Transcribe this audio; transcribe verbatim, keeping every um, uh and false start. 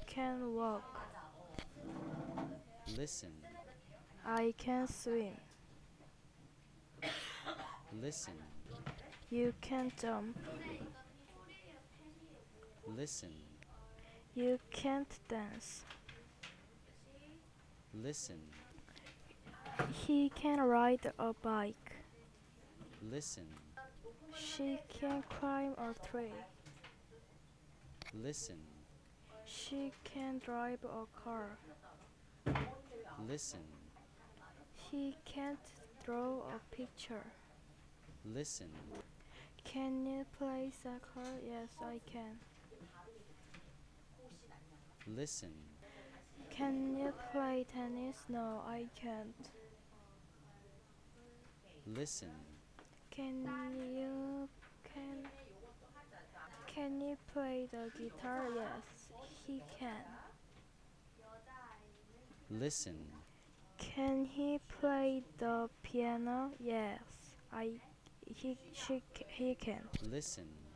can walk. Listen. I can swim. Listen. You can jump. Listen. You can't dance. Listen. He can ride a bike. Listen. She can climb a tree. Listen. She can drive a car. Listen. He can't draw a picture. Listen. Can you play soccer? Yes, I can. Listen. Can you play tennis? No, I can't. Listen. Can you can can you play the guitar? Yes, he can. Listen. Can he play the piano? Yes, I he she he can. Listen.